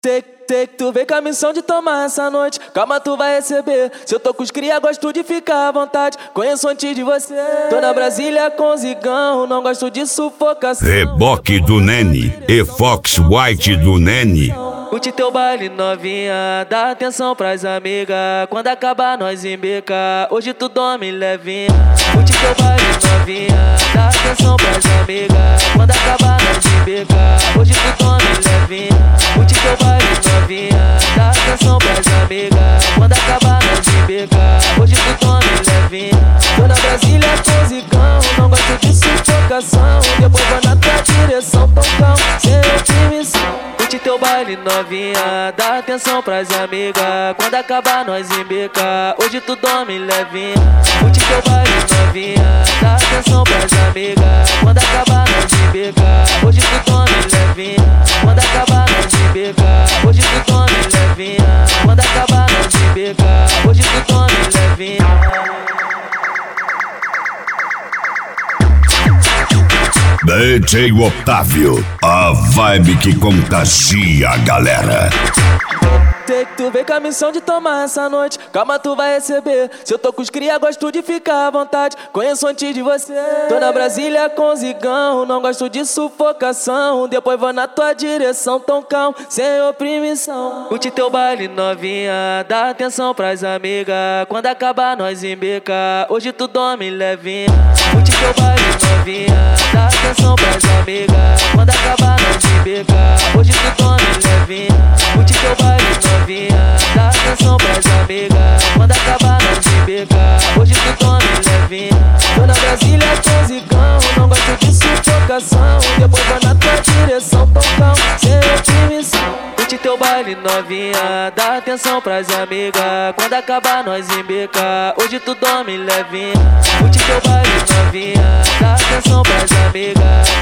Sei que tu vem com a missão de tomar essa noite. Calma, tu vai receber. Se eu tô com os cria, gosto de ficar à vontade. Conheço antes de você. Tô na Brasília com zigão, não gosto de sufocação. Reboque do Nene e Fox White do Nene. Curte teu baile novinha, dá atenção pras amigas. Quando acabar nós embeca, hoje tu dorme levinha. Curte teu baile novinha, dá atenção pras amigas. Quando acabar nós embeca, hoje tu dorme levinha. Curte teu baile novinha, dá atenção pras amigas. Quando acabar nós embeca, hoje tu dorme levinha. Tô na Brasília com zigão, não gosto de sufocação. Depois vou na tua direção, tocão, sem oprimição. Curte teu baile novinha, dá atenção pras amigas. Quando acabar nós embeca, hoje tu dorme levinha. Curte teu baile novinha, dá atenção pras amigas. Quando acabar nós embeca, hoje tu dorme levinha. Quando acabar nós embeca, hoje tu dorme levinha. Quando acabar nós embeca, hoje tu dorme levinha. DJ Otávio, a vibe que contagia a galera. Sei que tu vem com a missão de tomar essa noite. Calma, tu vai receber. Se eu tô com os cria, gosto de ficar à vontade. Conheço antes de você. Tô na Brasília com zigão, não gosto de sufocação. Depois vou na tua direção, toncão, sem oprimição. Curte teu baile novinha, dá atenção pras amigas. Quando acabar nós embeca, hoje tu dorme levinha. Curte teu baile novinha, dá atenção pras amigas. Quando acabar nós embeca, hoje tu dorme levinha. Curte teu baile novinha, dá atenção pras amigas. Quando acabar nós embeca, hoje tu dorme levinha. Tô na Brasília com zigão, não gosto de sufocação. Depois vou na tua direção, tocão, sem oprimição. Curte teu baile novinha, dá atenção pras amigas. Quando acabar nós embeca, hoje tu dorme levinha. Curte teu baile novinha, dá atenção pras amigas.